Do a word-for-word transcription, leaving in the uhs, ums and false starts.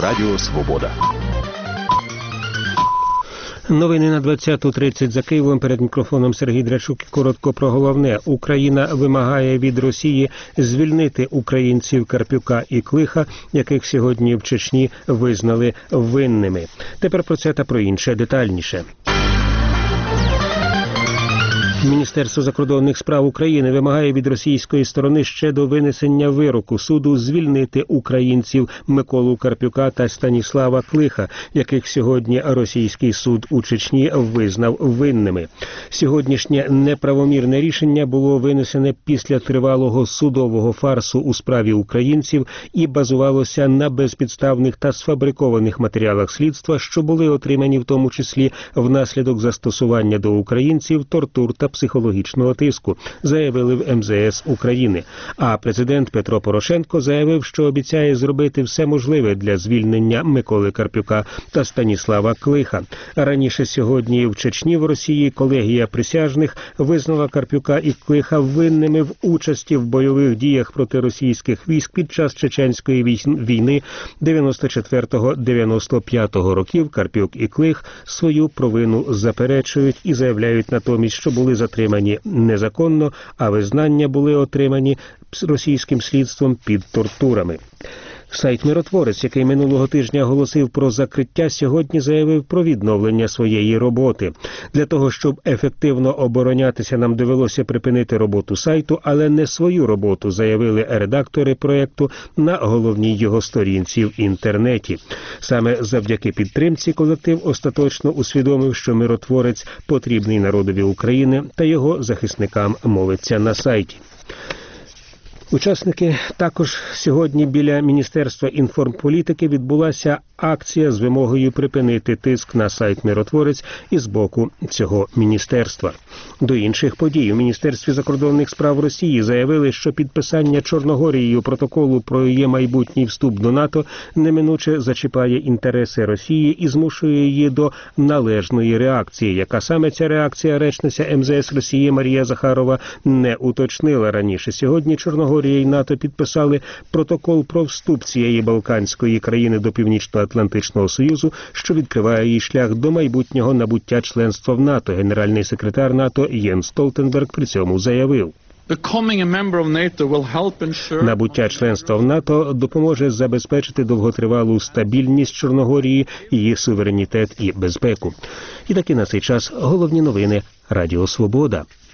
Радіо Свобода. Новини на двадцяту тридцять за Києвом. Перед мікрофоном Сергій Драчук. Коротко про головне. Україна вимагає від Росії звільнити українців Карпюка і Клиха, яких сьогодні в Чечні визнали винними. Тепер про це та про інше детальніше. Міністерство закордонних справ України вимагає від російської сторони ще до винесення вироку суду звільнити українців Миколу Карпюка та Станіслава Клиха, яких сьогодні російський суд у Чечні визнав винними. Сьогоднішнє неправомірне рішення було винесене після тривалого судового фарсу у справі українців і базувалося на безпідставних та сфабрикованих матеріалах слідства, що були отримані в тому числі внаслідок застосування до українців тортур та психологічного тиску, заявили в ем зе ес України. А президент Петро Порошенко заявив, що обіцяє зробити все можливе для звільнення Миколи Карпюка та Станіслава Клиха. Раніше сьогодні в Чечні в Росії колегія присяжних визнала Карпюка і Клиха винними в участі в бойових діях проти російських військ під час Чеченської війни дев'яносто четвертого - дев'яносто п'ятого років. Карпюк і Клих свою провину заперечують і заявляють натомість, що були затримані незаконно, а визнання були отримані російським слідством під тортурами. Сайт «Миротворець», який минулого тижня оголосив про закриття, сьогодні заявив про відновлення своєї роботи. Для того, щоб ефективно оборонятися, нам довелося припинити роботу сайту, але не свою роботу, заявили редактори проєкту на головній його сторінці в інтернеті. Саме завдяки підтримці колектив остаточно усвідомив, що «Миротворець» потрібний народові України та його захисникам, мовиться на сайті. Учасники також сьогодні біля Міністерства інформполітики відбулася акція з вимогою припинити тиск на сайт «Миротворець» із боку цього міністерства. До інших подій у Міністерстві закордонних справ Росії заявили, що підписання Чорногорією протоколу про її майбутній вступ до НАТО неминуче зачіпає інтереси Росії і змушує її до належної реакції. Яка саме ця реакція, речниця ем зе ес Росії Марія Захарова не уточнила раніше. Сьогодні Чорногорія і НАТО підписали протокол про вступ цієї балканської країни до Північно-Атлантичного Союзу, що відкриває їй шлях до майбутнього набуття членства в НАТО. Генеральний секретар НАТО Єнс Столтенберг при цьому заявив: набуття членства в НАТО допоможе забезпечити довготривалу стабільність Чорногорії, її суверенітет і безпеку. І таки на цей час головні новини Радіо Свобода.